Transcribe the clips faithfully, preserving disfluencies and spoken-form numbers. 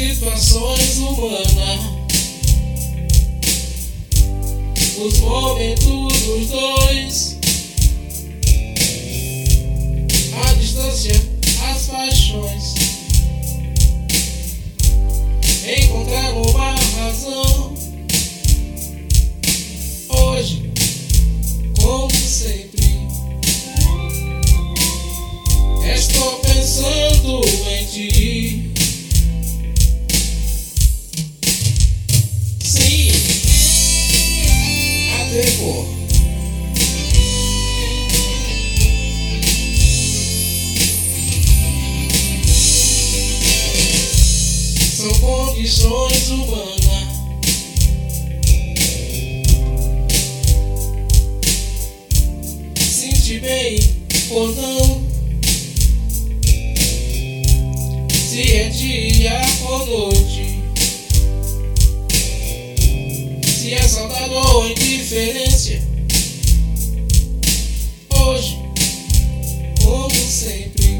situações humanas, os momentos dos dois, a distância, as paixões, encontrar uma razão. Hoje, como sempre, estou pensando em ti. Sim, até por são condições humanas. Sentir bem ou não, se é dia ou noite, se é saudade ou indiferença. Hoje, como sempre,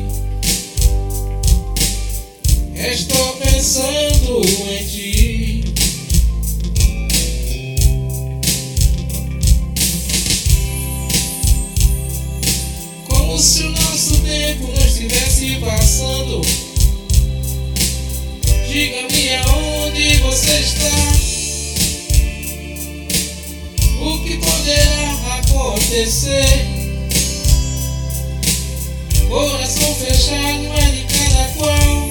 estou pensando em ti. Como se o nosso tempo não estivesse passando. Diga-me aonde você está. O que poderá acontecer? Coração fechado é de cada qual.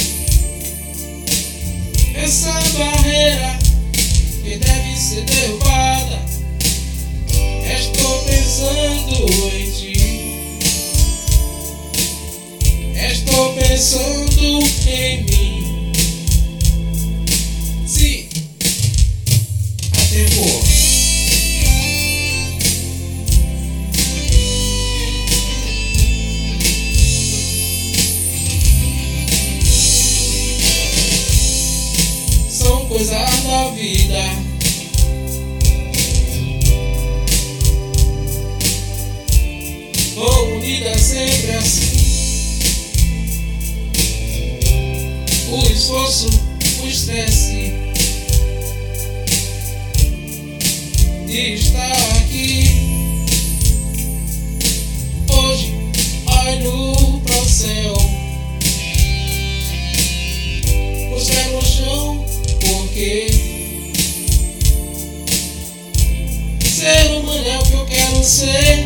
Essa barreira que deve ser derrubada. Estou pensando em ti. Estou pensando em mim. Sim, até por são coisas da vida. Vou unida sempre assim. O esforço, o estresse de estar aqui. Hoje olho pro céu, os pés no chão, porque ser humano é o que eu quero ser.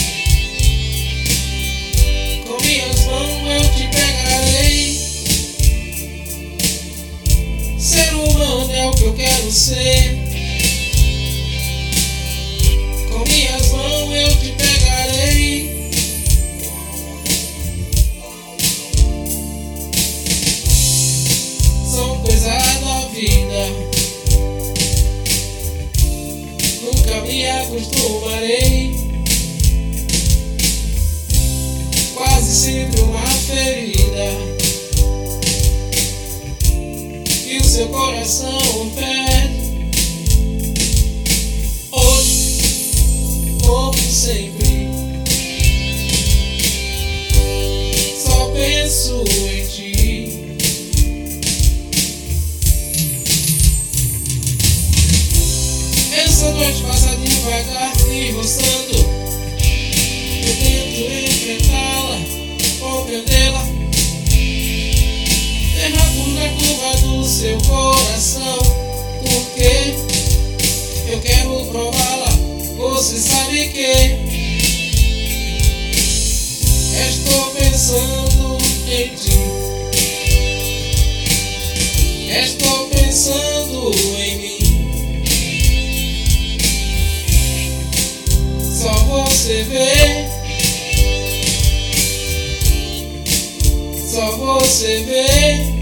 Com minhas mãos eu te pegarei. Ser humano é o que eu quero ser. Com minhas mãos eu te pegarei. São coisas da vida. Nunca me acostumarei. Quase sempre uma ferida que o seu coração pede. Hoje, como sempre, só penso em ti. Essa noite passa devagar me roçando. Eu tento enfrentá-la, compreendê-la, derramo na curva do seu coração, porque eu quero prová-la. Você sabe que estou pensando em ti. Estou pensando em mim. Só você vê. Só você vê.